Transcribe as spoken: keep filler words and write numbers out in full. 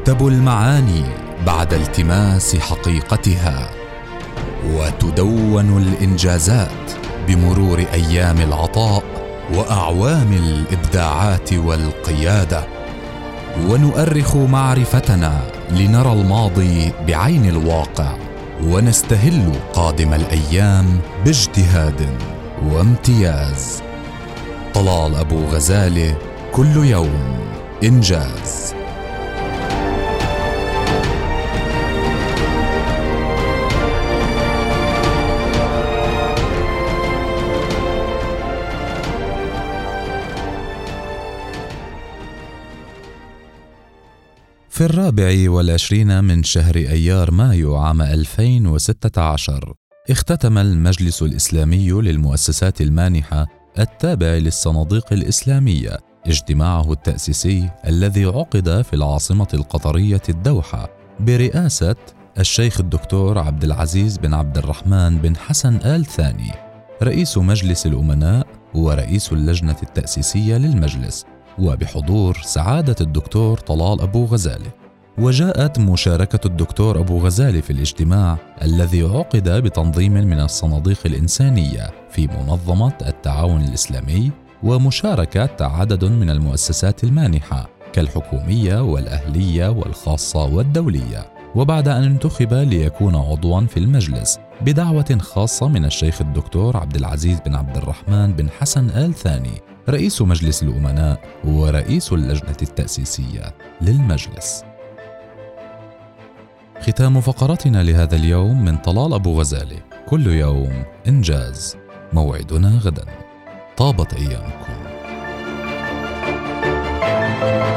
تكتب المعاني بعد التماس حقيقتها، وتدون الإنجازات بمرور أيام العطاء وأعوام الإبداعات والقيادة، ونؤرخ معرفتنا لنرى الماضي بعين الواقع، ونستهل قادم الأيام باجتهاد وامتياز. طلال أبو غزالة، كل يوم إنجاز. في الرابع والعشرين من شهر أيار مايو عام ألفين وستة عشر اختتم المجلس الإسلامي للمؤسسات المانحة التابع للصناديق الإسلامية اجتماعه التأسيسي الذي عقد في العاصمة القطرية الدوحة برئاسة الشيخ الدكتور عبد العزيز بن عبد الرحمن بن حسن آل ثاني رئيس مجلس الأمناء ورئيس اللجنة التأسيسية للمجلس، وبحضور سعادة الدكتور طلال أبو غزالة. وجاءت مشاركة الدكتور أبو غزالة في الاجتماع الذي عقد بتنظيم من الصناديق الإنسانية في منظمة التعاون الإسلامي، ومشاركة عدد من المؤسسات المانحة كالحكومية والأهلية والخاصة والدولية. وبعد أن انتخب ليكون عضواً في المجلس بدعوة خاصة من الشيخ الدكتور عبد العزيز بن عبد الرحمن بن حسن آل ثاني رئيس مجلس الأمناء ورئيس اللجنة التأسيسية للمجلس. ختام فقرتنا لهذا اليوم من طلال أبو غزالة، كل يوم إنجاز. موعدنا غدا. طابت أيامكم.